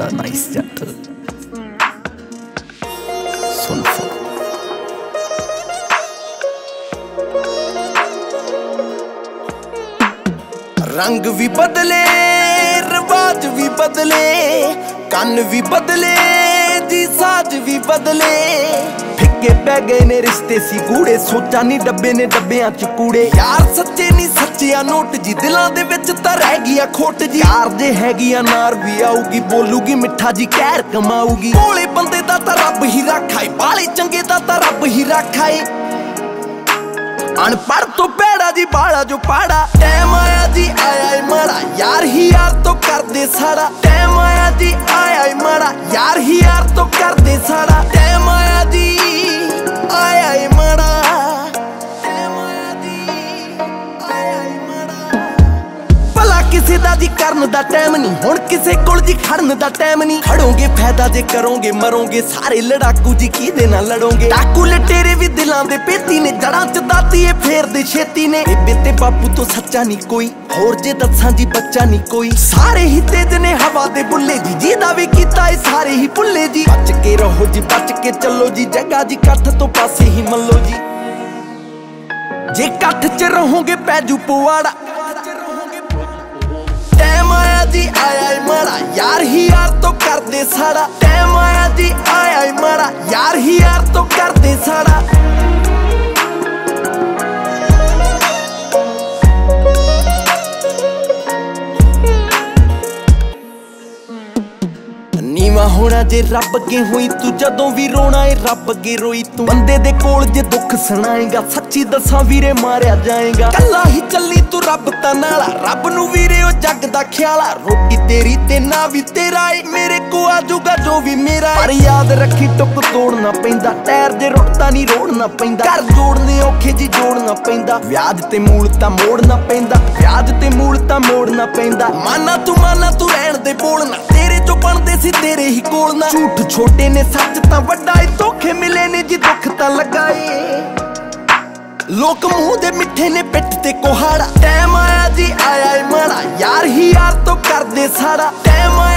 बड़ा नाइस जट सुन रंग भी बदले रिवाज भी बदले कन भी बदले जी साज भी बदले फिक्के पै गए ने रिश्ते सी कूड़े सोचा नी डब्बे ने डब्बियां च कूड़े यार सच्चे नी सच्चिया नोट जी दिलां दे विच तां रह गईया खोट जी यार जे हैगिया नार भी आऊगी बोलूगी मिठा जी कहर कमाऊगी भोले बंदे दा तां रब ही रखाए बाले चंगे दा तां रब ही रखाए अनपढ़ तो पैड़ा जी बाड़ा जो पाड़ा टाइम आया जी आया माड़ा यार ही यार तो कर दे साड़ा टाइम आया जी आया माड़ा यार ही यार तो कर दे साड़ा टाइम आया जी आया माड़ा टाइम आया जी आया माड़ा भला किसे दा जी करन दा टाइम नहीं हुण किसे कोल जी खड़न दा टाइम नहीं खड़ोगे फायदा जे करोगे मरोगे सारे लड़ाकू जी किदे नाल लड़ोगे डाकू लटेरे भी दिलां दे पेती ने जड़ां च दाती ए फेर दे छेती ने बेबे ते बापू तो सच्चा नहीं कोई होर जे दसां जी बच्चा नहीं कोई सारे ही तेज ने हवा दे बुल्ले जी जिहदा भी कीता ए सारे ही भुल्ले जी बच के रहो जी बच के चलो जी जगह जी कठ तो पासे ही मल्लो जी जे कठ च रहोगे पैजू पवाड़ा टाइम आया जी आया माड़ा यार ही यार तो कर दे साड़ा टाइम आया जी आया माड़ा यार ही यार तो कर दे साड़ा नीवा होना जे रब अगे होई तू जदों भी रोना है रब अगे रोई तू बंदे दे कोल जे दुख सुनाएगा सच्ची दसां वीरे मारिया जाएगा कल्ला ही चली तू रब ता नाला रब नू वीरे ओ जग दा ख्याला रोटी तेरी ते ना भी तेरा ए मेरे को आजूगा जो भी मेरा पर याद रखी टुक तोड़ना पैंदा टैर जे रुटता नहीं रोड़ना पैंदा घर जोड़ने औखे जी जोड़ना पैंदा व्याज ते मूल ता मोड़ना पैंदा व्याज ते मूल ता मोड़ना पैंदा माना तू रहण दे बोलना तेरे जो बनदे सी तेरे ही कोल ना झूठ छोटे ने सच तां वड्डा ए धोखे मिले ने जी दुख तां लगाए लोक मुंह दे मिठे ने पिठ ते कोहाड़ा टाइम आया जी आया माड़ा यार ही यार तो कर दे साड़ा टाइम